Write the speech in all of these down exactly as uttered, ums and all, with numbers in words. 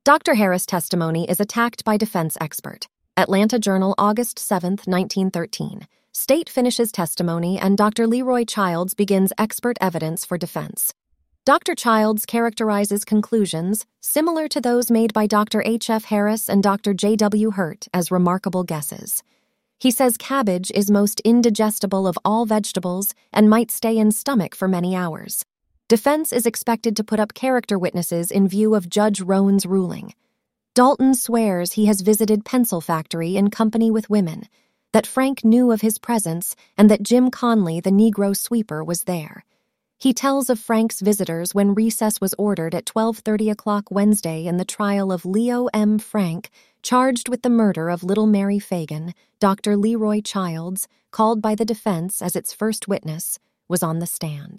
Doctor Harris' testimony is attacked by defense expert. Atlanta Journal, August seventh, nineteen thirteen. State finishes testimony and Doctor Leroy Childs begins expert evidence for defense. Doctor Childs characterizes conclusions similar to those made by Doctor H F Harris and Doctor J W Hurt as remarkable guesses. He says cabbage is most indigestible of all vegetables and might stay in stomach for many hours. Defense is expected to put up character witnesses in view of Judge Roan's ruling. Dalton swears he has visited pencil factory in company with women, that Frank knew of his presence, and that Jim Conley, the Negro sweeper, was there. He tells of Frank's visitors when recess was ordered at twelve thirty o'clock Wednesday in the trial of Leo M. Frank, charged with the murder of little Mary Fagan. Doctor Leroy Childs, called by the defense as its first witness, was on the stand.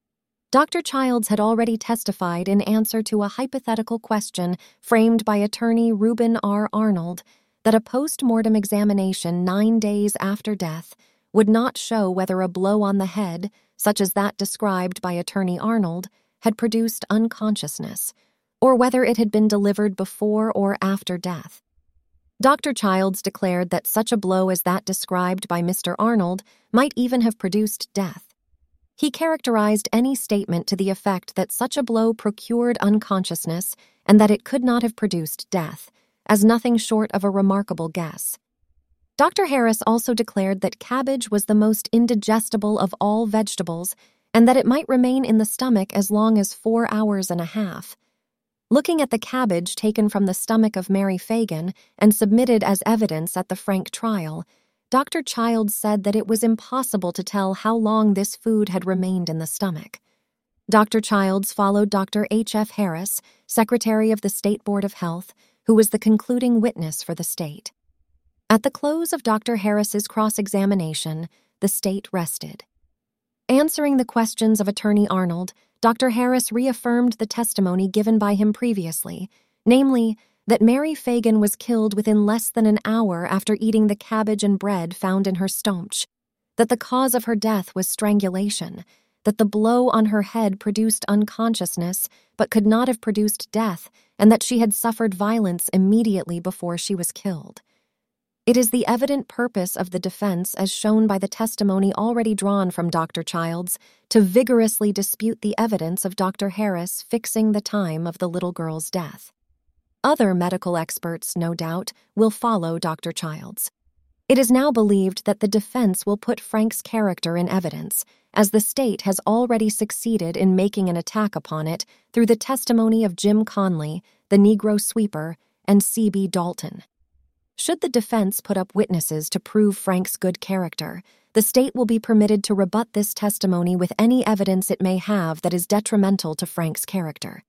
Doctor Childs had already testified in answer to a hypothetical question framed by attorney Reuben R. Arnold that a post-mortem examination nine days after death would not show whether a blow on the head, such as that described by attorney Arnold, had produced unconsciousness, or whether it had been delivered before or after death. Doctor Childs declared that such a blow as that described by Mister Arnold might even have produced death. He characterized any statement to the effect that such a blow procured unconsciousness and that it could not have produced death as nothing short of a remarkable guess. Doctor Harris also declared that cabbage was the most indigestible of all vegetables and that it might remain in the stomach as long as four hours and a half. Looking at the cabbage taken from the stomach of Mary Fagan and submitted as evidence at the Frank trial, Doctor Childs said that it was impossible to tell how long this food had remained in the stomach. Doctor Childs followed Doctor H F Harris, Secretary of the State Board of Health, who was the concluding witness for the state. At the close of Doctor Harris's cross-examination, the state rested. Answering the questions of Attorney Arnold, Doctor Harris reaffirmed the testimony given by him previously, namely, that Mary Fagan was killed within less than an hour after eating the cabbage and bread found in her stomach, that the cause of her death was strangulation, that the blow on her head produced unconsciousness but could not have produced death, and that she had suffered violence immediately before she was killed. It is the evident purpose of the defense, as shown by the testimony already drawn from Doctor Childs, to vigorously dispute the evidence of Doctor Harris fixing the time of the little girl's death. Other medical experts, no doubt, will follow Doctor Childs. It is now believed that the defense will put Frank's character in evidence, as the state has already succeeded in making an attack upon it through the testimony of Jim Conley, the Negro sweeper, and C B Dalton. Should the defense put up witnesses to prove Frank's good character, the state will be permitted to rebut this testimony with any evidence it may have that is detrimental to Frank's character.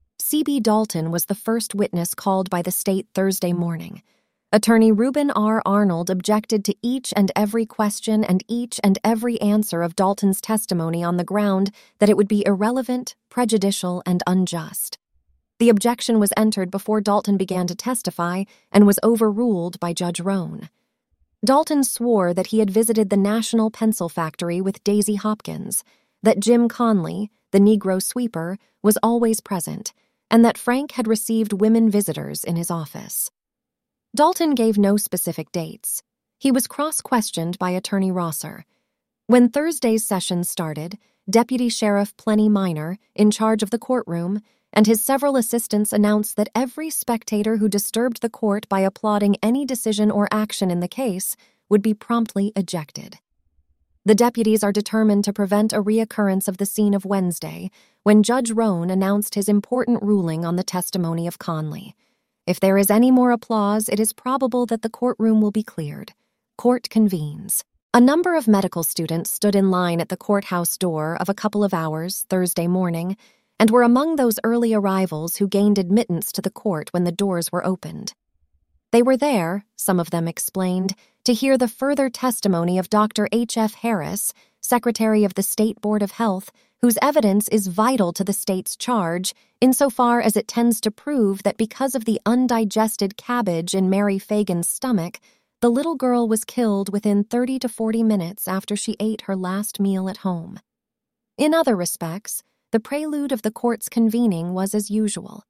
C B Dalton was the first witness called by the state Thursday morning. Attorney Reuben R. Arnold objected to each and every question and each and every answer of Dalton's testimony on the ground that it would be irrelevant, prejudicial, and unjust. The objection was entered before Dalton began to testify and was overruled by Judge Roan. Dalton swore that he had visited the National Pencil Factory with Daisy Hopkins, that Jim Conley, the Negro sweeper, was always present, and that Frank had received women visitors in his office. Dalton gave no specific dates. He was cross-questioned by Attorney Rosser. When Thursday's session started, Deputy Sheriff Plenty Minor, in charge of the courtroom, and his several assistants announced that every spectator who disturbed the court by applauding any decision or action in the case would be promptly ejected. The deputies are determined to prevent a reoccurrence of the scene of Wednesday, when Judge Roan announced his important ruling on the testimony of Conley. If there is any more applause, it is probable that the courtroom will be cleared. Court convenes. A number of medical students stood in line at the courthouse door of a couple of hours Thursday morning, and were among those early arrivals who gained admittance to the court when the doors were opened. They were there, some of them explained, to hear the further testimony of Doctor H F Harris, Secretary of the State Board of Health, whose evidence is vital to the state's charge, insofar as it tends to prove that because of the undigested cabbage in Mary Fagan's stomach, the little girl was killed within thirty to forty minutes after she ate her last meal at home. In other respects, the prelude of the court's convening was as usual.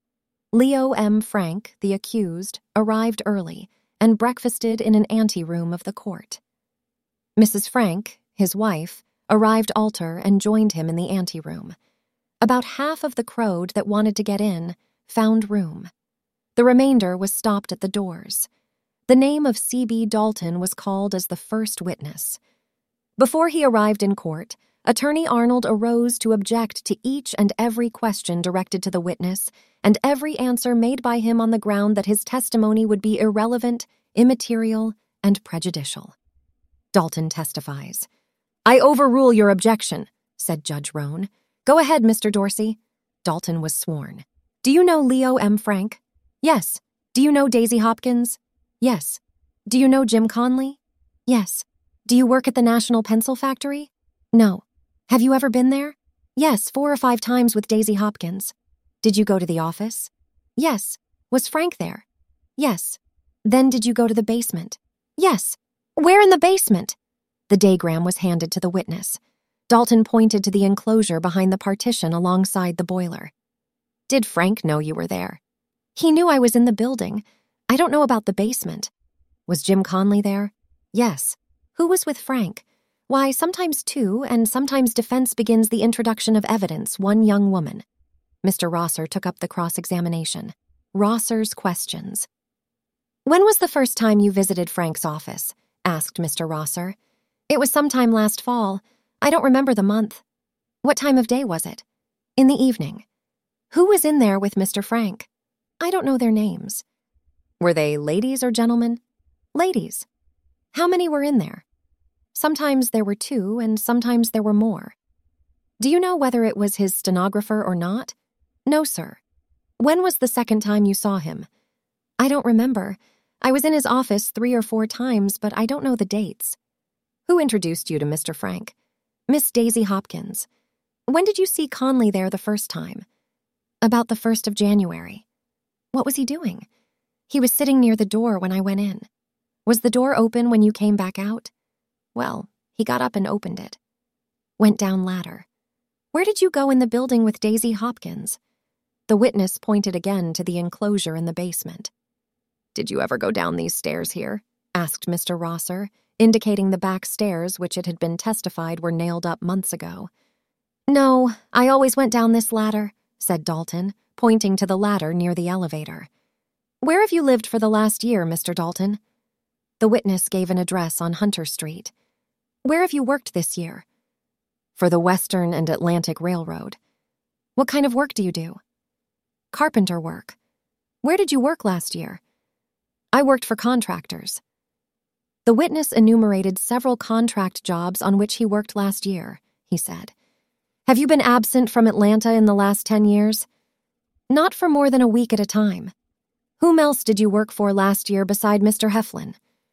Leo M. Frank, the accused, arrived early and breakfasted in an anteroom of the court. Missus Frank, his wife, arrived alter and joined him in the anteroom. About half of the crowd that wanted to get in found room. The remainder was stopped at the doors. The name of C B Dalton was called as the first witness. Before he arrived in court, Attorney Arnold arose to object to each and every question directed to the witness and every answer made by him on the ground that his testimony would be irrelevant, immaterial, and prejudicial. Dalton testifies. "I overrule your objection," said Judge Roan. "Go ahead, Mister Dorsey." Dalton was sworn. "Do you know Leo M. Frank?" "Yes." "Do you know Daisy Hopkins?" "Yes." "Do you know Jim Conley?" "Yes." "Do you work at the National Pencil Factory?" "No." "Have you ever been there?" "Yes, four or five times with Daisy Hopkins." "Did you go to the office?" "Yes." "Was Frank there?" "Yes." "Then did you go to the basement?" "Yes." "Where in the basement?" The daygram was handed to the witness. Dalton pointed to the enclosure behind the partition alongside the boiler. "Did Frank know you were there?" "He knew I was in the building. I don't know about the basement." "Was Jim Conley there?" "Yes." "Who was with Frank?" "Why, sometimes two, and sometimes defense begins the introduction of evidence, one young woman." Mister Rosser took up the cross-examination. Rosser's questions. "When was the first time you visited Frank's office?" asked Mister Rosser. "It was sometime last fall. I don't remember the month." "What time of day was it?" "In the evening." "Who was in there with Mister Frank?" "I don't know their names." "Were they ladies or gentlemen?" "Ladies." "How many were in there?" "Sometimes there were two, and sometimes there were more." "Do you know whether it was his stenographer or not?" "No, sir." "When was the second time you saw him?" "I don't remember. I was in his office three or four times, but I don't know the dates." "Who introduced you to Mister Frank?" "Miss Daisy Hopkins." "When did you see Conley there the first time?" "About the first of January." "What was he doing?" "He was sitting near the door when I went in." "Was the door open when you came back out?" "Well, he got up and opened it." "Went down ladder." "Where did you go in the building with Daisy Hopkins?" The witness pointed again to the enclosure in the basement. "Did you ever go down these stairs here?" asked Mister Rosser, indicating the back stairs which it had been testified were nailed up months ago. "No, I always went down this ladder," said Dalton, pointing to the ladder near the elevator. "Where have you lived for the last year, Mister Dalton?" The witness gave an address on Hunter Street. "Where have you worked this year?" "For the Western and Atlantic Railroad." "What kind of work do you do?" "Carpenter work." "Where did you work last year?" "I worked for contractors." The witness enumerated several contract jobs on which he worked last year, he said. "Have you been absent from Atlanta in the last ten years?" "Not for more than a week at a time." "Whom else did you work for last year beside Mister Heflin?"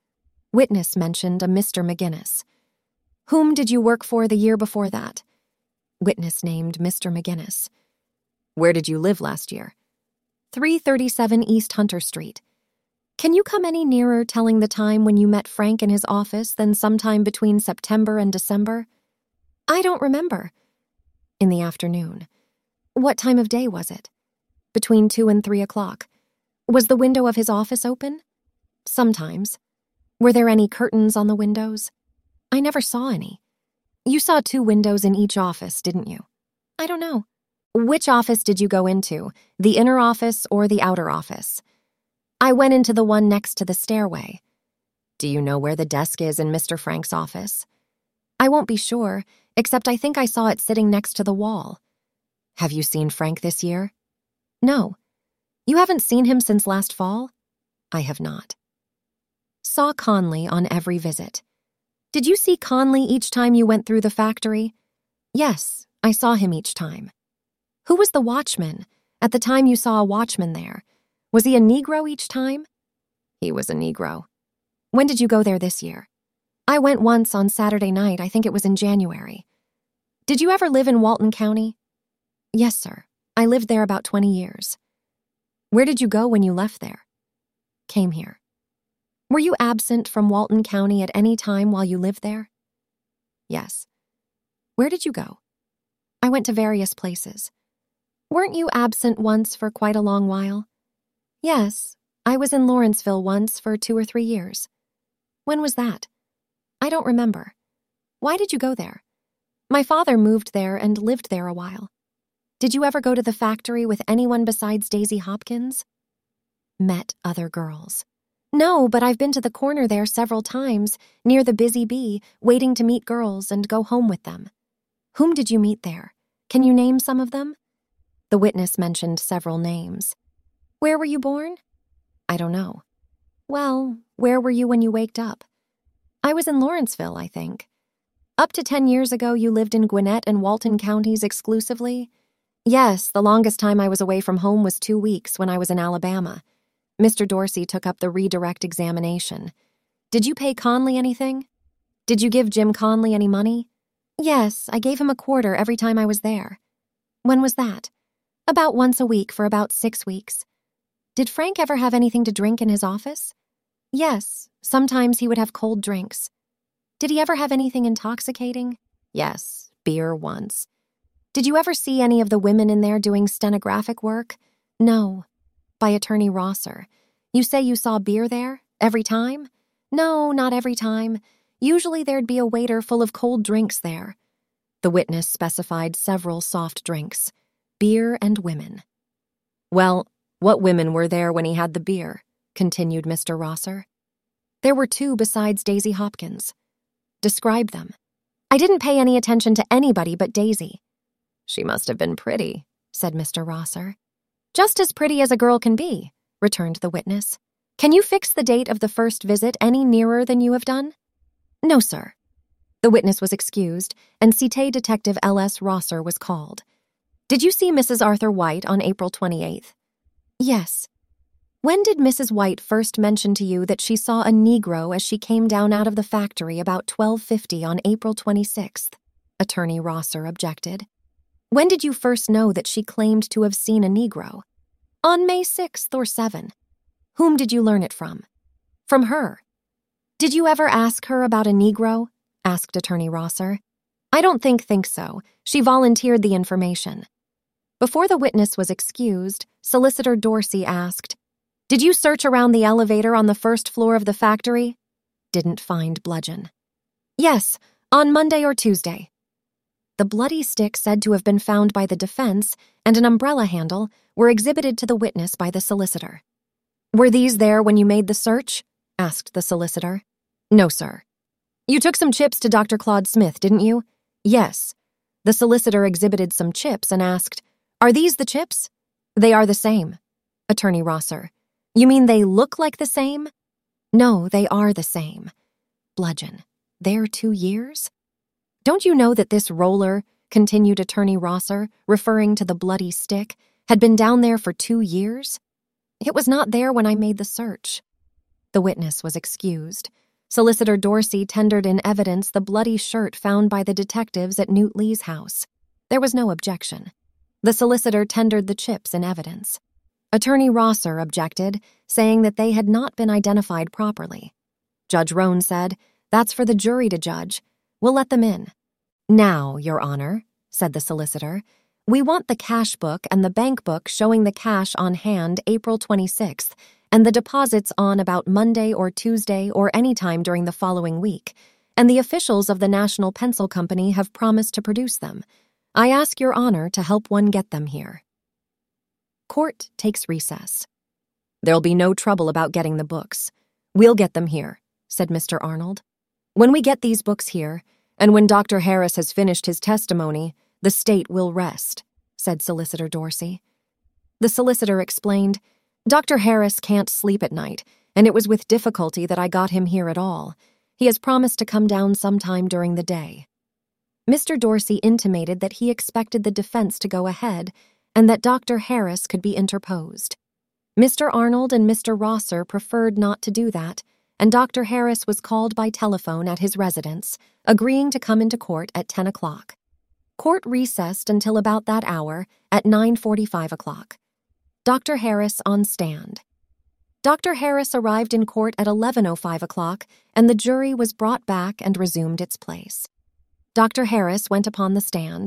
Witness mentioned a Mister McGinnis. "Whom did you work for the year before that?" Witness named Mister McGinnis. "Where did you live last year?" three thirty-seven East Hunter Street. "Can you come any nearer telling the time when you met Frank in his office than sometime between September and December?" "I don't remember." "In the afternoon." "What time of day was it?" "Between two and three o'clock." "Was the window of his office open?" "Sometimes." "Were there any curtains on the windows?" "I never saw any." "You saw two windows in each office, didn't you?" "I don't know." "Which office did you go into, the inner office or the outer office?" "I went into the one next to the stairway." "Do you know where the desk is in Mister Frank's office?" "I won't be sure, except I think I saw it sitting next to the wall." "Have you seen Frank this year?" "No." "You haven't seen him since last fall?" "I have not." Saw Conley on every visit. "Did you see Conley each time you went through the factory?" "Yes, I saw him each time." "Who was the watchman? At the time you saw a watchman there. Was he a Negro each time?" "He was a Negro." "When did you go there this year?" "I went once on Saturday night. I think it was in January." "Did you ever live in Walton County?" "Yes, sir. I lived there about twenty years." "Where did you go when you left there?" "Came here." "Were you absent from Walton County at any time while you lived there?" "Yes." "Where did you go?" "I went to various places." Weren't you absent once for quite a long while? Yes, I was in Lawrenceville once for two or three years. When was that? I don't remember. Why did you go there? My father moved there and lived there a while. Did you ever go to the factory with anyone besides Daisy Hopkins? Met other girls. No, but I've been to the corner there several times, near the Busy Bee, waiting to meet girls and go home with them. Whom did you meet there? Can you name some of them? The witness mentioned several names. Where were you born? I don't know. Well, where were you when you waked up? I was in Lawrenceville, I think. Up to ten years ago, you lived in Gwinnett and Walton counties exclusively? Yes, the longest time I was away from home was two weeks when I was in Alabama. Mister Dorsey took up the redirect examination. Did you pay Conley anything? Did you give Jim Conley any money? Yes, I gave him a quarter every time I was there. When was that? About once a week for about six weeks. Did Frank ever have anything to drink in his office? Yes, sometimes he would have cold drinks. Did he ever have anything intoxicating? Yes, beer once. Did you ever see any of the women in there doing stenographic work? No. By Attorney Rosser. You say you saw beer there? Every time? No, not every time. Usually there'd be a waiter full of cold drinks there. The witness specified several soft drinks. Beer and women. Well, what women were there when he had the beer? Continued Mister Rosser. There were two besides Daisy Hopkins. Describe them. I didn't pay any attention to anybody but Daisy. She must have been pretty, said Mister Rosser. Just as pretty as a girl can be, returned the witness. Can you fix the date of the first visit any nearer than you have done? No, sir. The witness was excused, and Cité Detective L S Rosser was called. Did you see Missus Arthur White on April twenty-eighth? Yes. When did Missus White first mention to you that she saw a Negro as she came down out of the factory about twelve fifty on April twenty-sixth? Attorney Rosser objected. When did you first know that she claimed to have seen a Negro? On May sixth or seventh. Whom did you learn it from? From her. Did you ever ask her about a Negro? Asked Attorney Rosser. I don't think think so. She volunteered the information. Before the witness was excused, Solicitor Dorsey asked, Did you search around the elevator on the first floor of the factory? Didn't find bludgeon. Yes, on Monday or Tuesday. The bloody stick said to have been found by the defense and an umbrella handle were exhibited to the witness by the solicitor. Were these there when you made the search? Asked the solicitor. No, sir. You took some chips to Doctor Claude Smith, didn't you? Yes. The solicitor exhibited some chips and asked, Are these the chips? They are the same. Attorney Rosser. You mean they look like the same? No, they are the same. Bludgeon. There two years? Don't you know that this roller, continued Attorney Rosser, referring to the bloody stick, had been down there for two years? It was not there when I made the search. The witness was excused. Solicitor Dorsey tendered in evidence the bloody shirt found by the detectives at Newt Lee's house. There was no objection. The solicitor tendered the chips in evidence. Attorney Rosser objected, saying that they had not been identified properly. Judge Rohn said, That's for the jury to judge. We'll let them in. Now, Your Honor, said the solicitor, we want the cash book and the bank book showing the cash on hand April twenty-sixth and the deposits on about Monday or Tuesday or any time during the following week, and the officials of the National Pencil Company have promised to produce them. I ask Your Honor to help one get them here. Court takes recess. There'll be no trouble about getting the books. We'll get them here, said Mister Arnold. When we get these books here, and when Doctor Harris has finished his testimony, the state will rest, said Solicitor Dorsey. The solicitor explained, Doctor Harris can't sleep at night, and it was with difficulty that I got him here at all. He has promised to come down sometime during the day. Mister Dorsey intimated that he expected the defense to go ahead and that Doctor Harris could be interposed. Mister Arnold and Mister Rosser preferred not to do that, and Doctor Harris was called by telephone at his residence, agreeing to come into court at ten o'clock. Court recessed until about that hour at nine forty-five o'clock. Doctor Harris on stand. Doctor Harris arrived in court at eleven oh five o'clock, and the jury was brought back and resumed its place. Doctor Harris went upon the stand.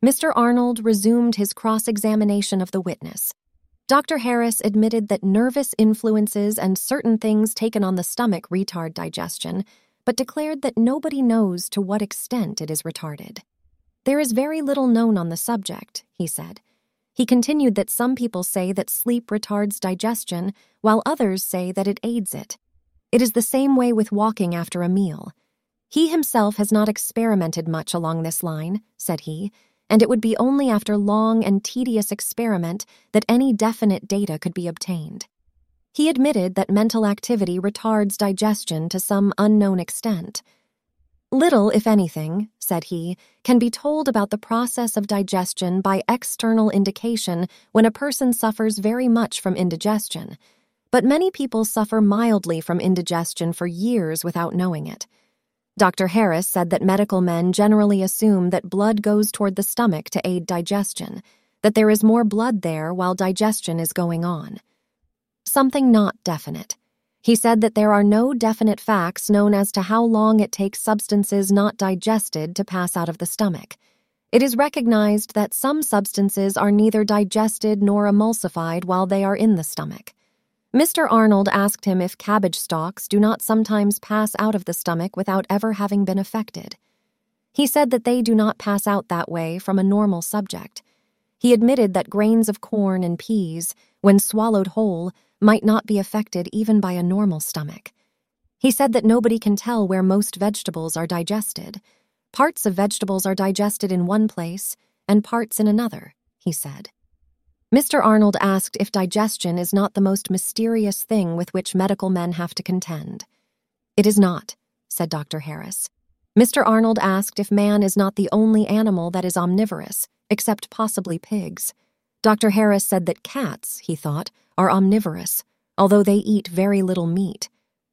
Mister Arnold resumed his cross-examination of the witness. Doctor Harris admitted that nervous influences and certain things taken on the stomach retard digestion, but declared that nobody knows to what extent it is retarded. There is very little known on the subject, he said. He continued that some people say that sleep retards digestion, while others say that it aids it. It is the same way with walking after a meal. He himself has not experimented much along this line, said he, and it would be only after long and tedious experiment that any definite data could be obtained. He admitted that mental activity retards digestion to some unknown extent. Little, if anything, said he, can be told about the process of digestion by external indication when a person suffers very much from indigestion, but many people suffer mildly from indigestion for years without knowing it. Doctor Harris said that medical men generally assume that blood goes toward the stomach to aid digestion, that there is more blood there while digestion is going on. Something not definite. He said that there are no definite facts known as to how long it takes substances not digested to pass out of the stomach. It is recognized that some substances are neither digested nor emulsified while they are in the stomach. Mister Arnold asked him if cabbage stalks do not sometimes pass out of the stomach without ever having been affected. He said that they do not pass out that way from a normal subject. He admitted that grains of corn and peas, when swallowed whole, might not be affected even by a normal stomach. He said that nobody can tell where most vegetables are digested. Parts of vegetables are digested in one place and parts in another, he said. Mister Arnold asked if digestion is not the most mysterious thing with which medical men have to contend. It is not, said Doctor Harris. Mister Arnold asked if man is not the only animal that is omnivorous, except possibly pigs. Doctor Harris said that cats, he thought, are omnivorous, although they eat very little meat.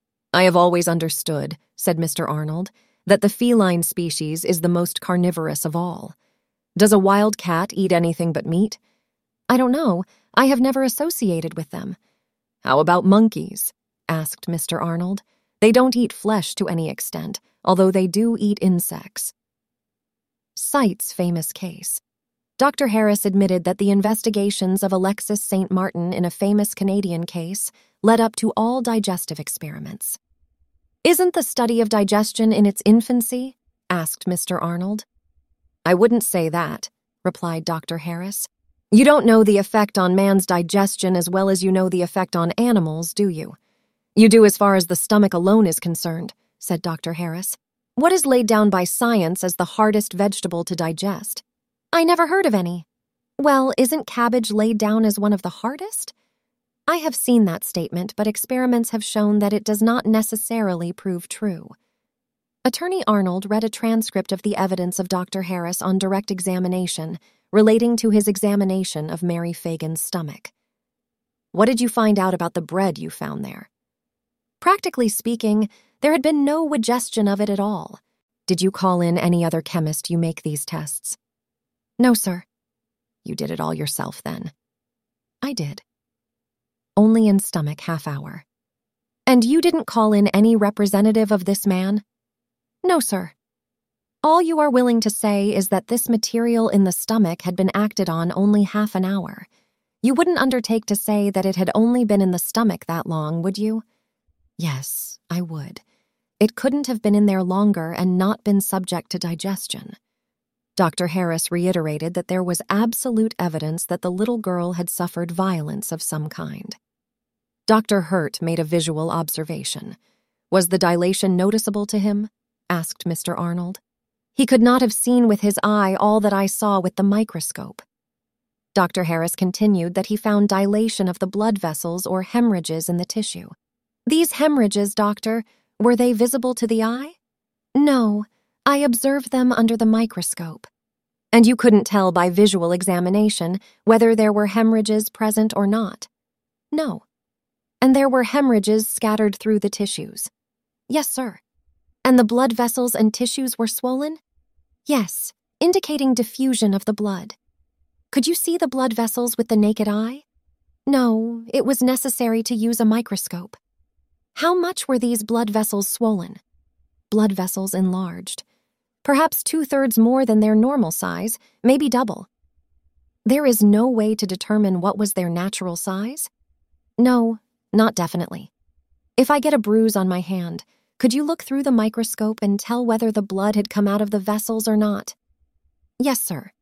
I have always understood, said Mister Arnold, that the feline species is the most carnivorous of all. Does a wild cat eat anything but meat? I don't know. I have never associated with them. How about monkeys? Asked Mister Arnold. They don't eat flesh to any extent, although they do eat insects. Sight's famous case. Doctor Harris admitted that the investigations of Alexis Saint Martin in a famous Canadian case led up to all digestive experiments. Isn't the study of digestion in its infancy? Asked Mister Arnold. I wouldn't say that, replied Doctor Harris. You don't know the effect on man's digestion as well as you know the effect on animals, do you? You do as far as the stomach alone is concerned, said Doctor Harris. What is laid down by science as the hardest vegetable to digest? I never heard of any. Well, isn't cabbage laid down as one of the hardest? I have seen that statement, but experiments have shown that it does not necessarily prove true. Attorney Arnold read a transcript of the evidence of Doctor Harris on direct examination relating to his examination of Mary Fagan's stomach. What did you find out about the bread you found there? Practically speaking, there had been no suggestion of it at all. Did you call in any other chemist you make these tests? No, sir. You did it all yourself, then? I did. Only in stomach half hour. And you didn't call in any representative of this man? No, sir. All you are willing to say is that this material in the stomach had been acted on only half an hour. You wouldn't undertake to say that it had only been in the stomach that long, would you? Yes, I would. It couldn't have been in there longer and not been subject to digestion. Doctor Harris reiterated that there was absolute evidence that the little girl had suffered violence of some kind. Doctor Hurt made a visual observation. Was the dilation noticeable to him? Asked Mister Arnold. He could not have seen with his eye all that I saw with the microscope. Doctor Harris continued that he found dilation of the blood vessels or hemorrhages in the tissue. These hemorrhages, doctor, were they visible to the eye? No, I observed them under the microscope. And you couldn't tell by visual examination whether there were hemorrhages present or not? No. And there were hemorrhages scattered through the tissues? Yes, sir. And the blood vessels and tissues were swollen? Yes, indicating diffusion of the blood. Could you see the blood vessels with the naked eye? No, it was necessary to use a microscope. How much were these blood vessels swollen? Blood vessels enlarged. Perhaps two-thirds more than their normal size, maybe double. There is no way to determine what was their natural size? No, not definitely. If I get a bruise on my hand, could you look through the microscope and tell whether the blood had come out of the vessels or not? Yes, sir.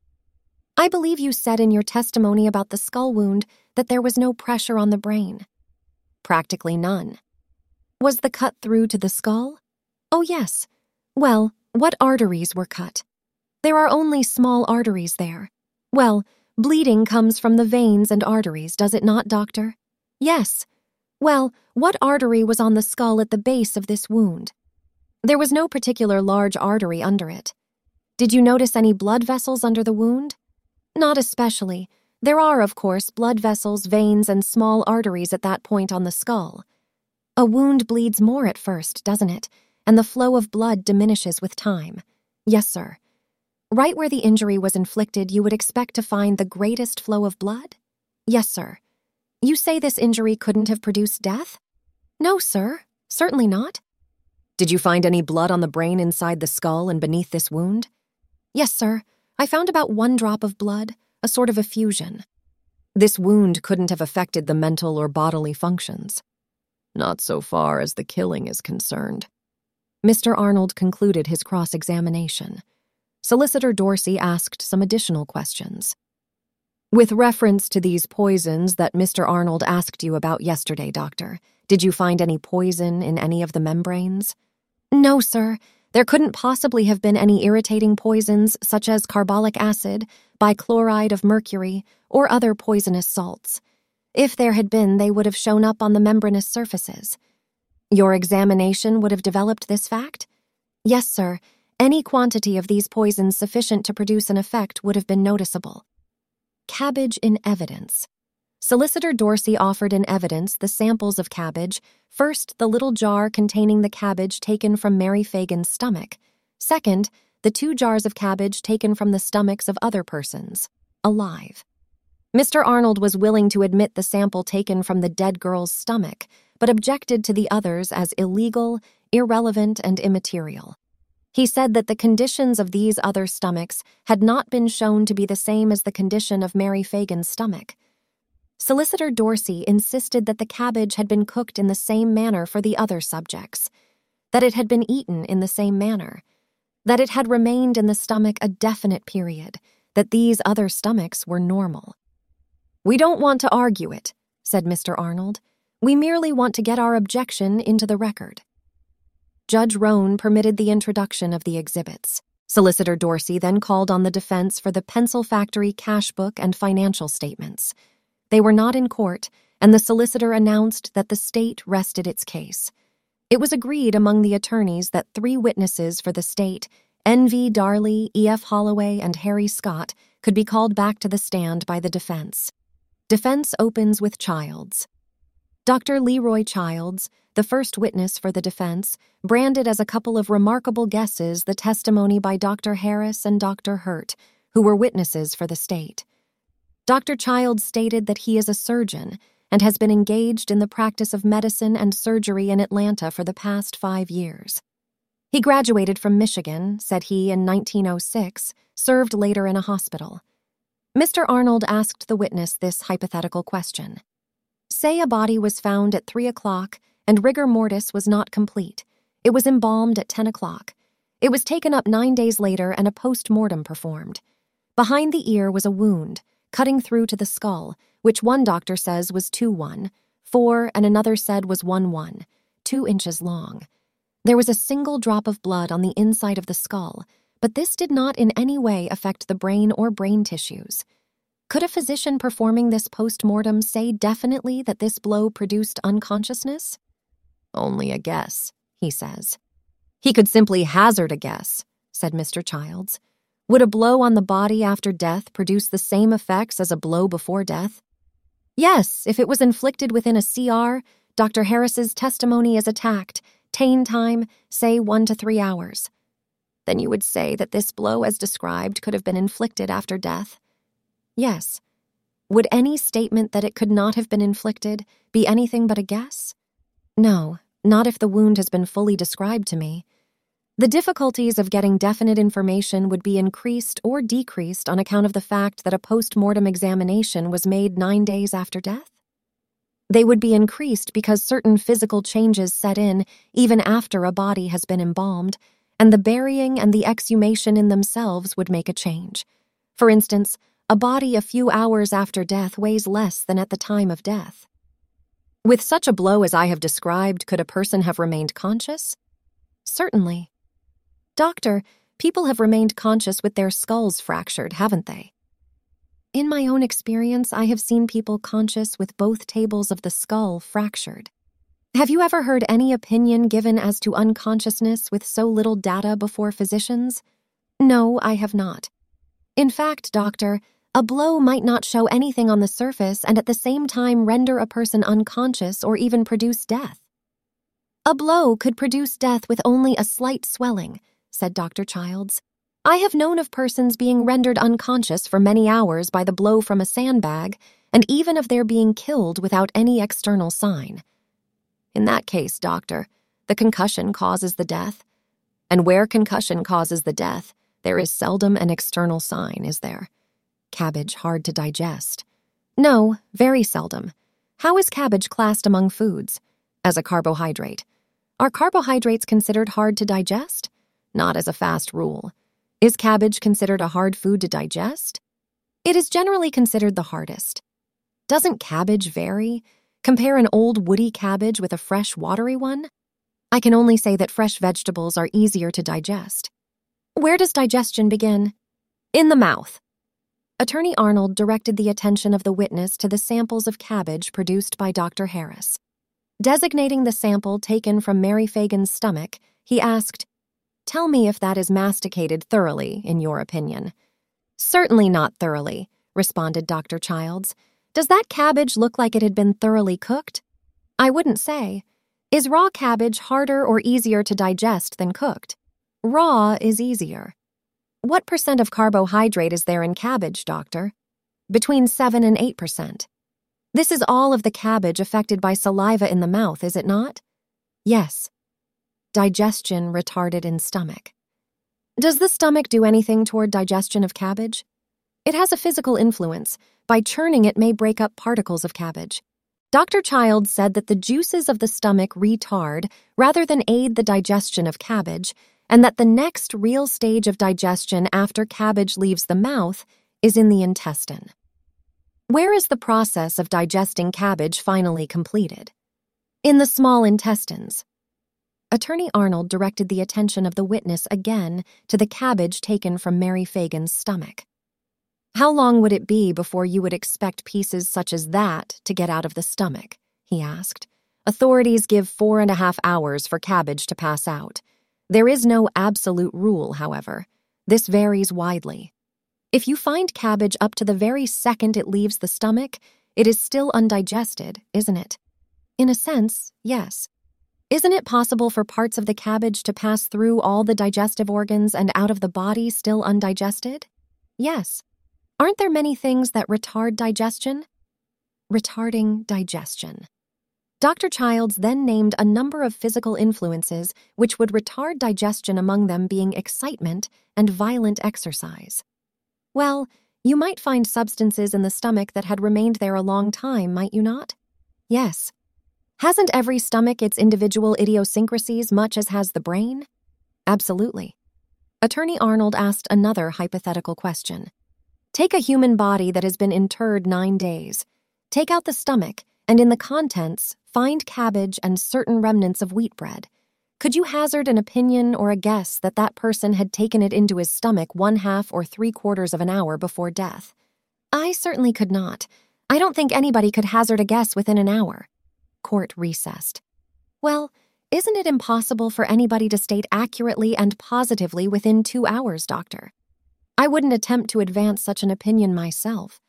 I believe you said in your testimony about the skull wound that there was no pressure on the brain. Practically none. Was the cut through to the skull? Oh, yes. Well, what arteries were cut? There are only small arteries there. Well, bleeding comes from the veins and arteries, does it not, doctor? Yes. Well, what artery was on the skull at the base of this wound? There was no particular large artery under it. Did you notice any blood vessels under the wound? Not especially. There are, of course, blood vessels, veins, and small arteries at that point on the skull. A wound bleeds more at first, doesn't it? And the flow of blood diminishes with time. Yes, sir. Right where the injury was inflicted, you would expect to find the greatest flow of blood? Yes, sir. You say this injury couldn't have produced death? No, sir. Certainly not. Did you find any blood on the brain inside the skull and beneath this wound? Yes, sir. I found about one drop of blood, a sort of effusion. This wound couldn't have affected the mental or bodily functions. Not so far as the killing is concerned. Mister Arnold concluded his cross-examination. Solicitor Dorsey asked some additional questions. With reference to these poisons that Mister Arnold asked you about yesterday, Doctor, did you find any poison in any of the membranes? No, sir. There couldn't possibly have been any irritating poisons such as carbolic acid, bichloride of mercury, or other poisonous salts. If there had been, they would have shown up on the membranous surfaces. Your examination would have developed this fact? Yes, sir. Any quantity of these poisons sufficient to produce an effect would have been noticeable. Cabbage in evidence. Solicitor Dorsey offered in evidence the samples of cabbage, first the little jar containing the cabbage taken from Mary Fagan's stomach, second, the two jars of cabbage taken from the stomachs of other persons, alive. Mister Arnold was willing to admit the sample taken from the dead girl's stomach, but objected to the others as illegal, irrelevant, and immaterial. He said that the conditions of these other stomachs had not been shown to be the same as the condition of Mary Fagan's stomach. Solicitor Dorsey insisted that the cabbage had been cooked in the same manner for the other subjects, that it had been eaten in the same manner, that it had remained in the stomach a definite period, that these other stomachs were normal. We don't want to argue it, said Mister Arnold. We merely want to get our objection into the record. Judge Roan permitted the introduction of the exhibits. Solicitor Dorsey then called on the defense for the pencil factory cash book and financial statements. They were not in court, and the solicitor announced that the state rested its case. It was agreed among the attorneys that three witnesses for the state, N V Darley, E F Holloway, and Harry Scott, could be called back to the stand by the defense. Defense opens with Childs. Doctor Leroy Childs, the first witness for the defense, branded as a couple of remarkable guesses the testimony by Doctor Harris and Doctor Hurt, who were witnesses for the state. Doctor Childs stated that he is a surgeon and has been engaged in the practice of medicine and surgery in Atlanta for the past five years. He graduated from Michigan, said he, in nineteen oh six, served later in a hospital. Mister Arnold asked the witness this hypothetical question. Say a body was found at three o'clock and rigor mortis was not complete. It was embalmed at ten o'clock. It was taken up nine days later and a post-mortem performed. Behind the ear was a wound, cutting through to the skull, which one doctor says was two one, four, and another said was one one, two inches long. There was a single drop of blood on the inside of the skull, but this did not in any way affect the brain or brain tissues. Could a physician performing this post-mortem say definitely that this blow produced unconsciousness? Only a guess, he says. He could simply hazard a guess, said Mister Childs. Would a blow on the body after death produce the same effects as a blow before death? Yes, if it was inflicted within a C R, Doctor Harris's testimony is attacked. Tane time, say one to three hours. Then you would say that this blow as described could have been inflicted after death? Yes. Would any statement that it could not have been inflicted be anything but a guess? No, not if the wound has been fully described to me. The difficulties of getting definite information would be increased or decreased on account of the fact that a post-mortem examination was made nine days after death. They would be increased because certain physical changes set in even after a body has been embalmed, and the burying and the exhumation in themselves would make a change. For instance, a body a few hours after death weighs less than at the time of death. With such a blow as I have described, could a person have remained conscious? Certainly. Doctor, people have remained conscious with their skulls fractured, haven't they? In my own experience, I have seen people conscious with both tables of the skull fractured. Have you ever heard any opinion given as to unconsciousness with so little data before physicians? No, I have not. In fact, doctor, a blow might not show anything on the surface and at the same time render a person unconscious or even produce death. A blow could produce death with only a slight swelling, said Doctor Childs. I have known of persons being rendered unconscious for many hours by the blow from a sandbag, and even of their being killed without any external sign. In that case, doctor, the concussion causes the death. And where concussion causes the death, there is seldom an external sign, is there? Cabbage hard to digest. No, very seldom. How is cabbage classed among foods? As a carbohydrate. Are carbohydrates considered hard to digest? Not as a fast rule. Is cabbage considered a hard food to digest? It is generally considered the hardest. Doesn't cabbage vary? Compare an old woody cabbage with a fresh watery one? I can only say that fresh vegetables are easier to digest. Where does digestion begin? In the mouth. Attorney Arnold directed the attention of the witness to the samples of cabbage produced by Doctor Harris. Designating the sample taken from Mary Fagan's stomach, he asked, "Tell me if that is masticated thoroughly, in your opinion." "Certainly not thoroughly," responded Doctor Childs. "Does that cabbage look like it had been thoroughly cooked?" "I wouldn't say. Is raw cabbage harder or easier to digest than cooked?" "Raw is easier." "What percent of carbohydrate is there in cabbage, doctor?" "Between seven and eight percent. This is all of the cabbage affected by saliva in the mouth, is it not?" "Yes." Digestion retarded in stomach. Does the stomach do anything toward digestion of cabbage? It has a physical influence. By churning, it may break up particles of cabbage. Doctor Childs said that the juices of the stomach retard rather than aid the digestion of cabbage, and that the next real stage of digestion after cabbage leaves the mouth is in the intestine. Where is the process of digesting cabbage finally completed? In the small intestines. Attorney Arnold directed the attention of the witness again to the cabbage taken from Mary Fagan's stomach. "How long would it be before you would expect pieces such as that to get out of the stomach?" he asked. "Authorities give four and a half hours for cabbage to pass out. There is no absolute rule, however. This varies widely. If you find cabbage up to the very second it leaves the stomach, it is still undigested, isn't it?" "In a sense, yes." "Isn't it possible for parts of the cabbage to pass through all the digestive organs and out of the body still undigested?" "Yes." "Aren't there many things that retard digestion?" Retarding digestion. Doctor Childs then named a number of physical influences which would retard digestion, among them being excitement and violent exercise. "Well, you might find substances in the stomach that had remained there a long time, might you not?" "Yes." "Hasn't every stomach its individual idiosyncrasies much as has the brain?" "Absolutely." Attorney Arnold asked another hypothetical question. Take a human body that has been interred nine days. Take out the stomach, and in the contents, find cabbage and certain remnants of wheat bread. Could you hazard an opinion or a guess that that person had taken it into his stomach one half or three quarters of an hour before death? I certainly could not. I don't think anybody could hazard a guess within an hour. Court recessed. Well, isn't it impossible for anybody to state accurately and positively within two hours, doctor? I wouldn't attempt to advance such an opinion myself.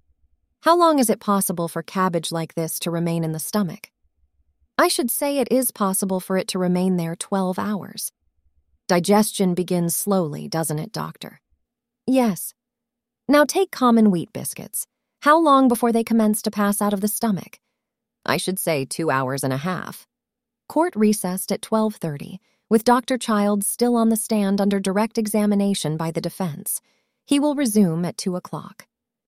How long is it possible for cabbage like this to remain in the stomach? I should say it is possible for it to remain there twelve hours. Digestion begins slowly, doesn't it, doctor? Yes. Now take common wheat biscuits. How long before they commence to pass out of the stomach? I should say two hours and a half. Court recessed at twelve thirty. with Doctor Childs still on the stand under direct examination by the defense. He will resume at two o'clock.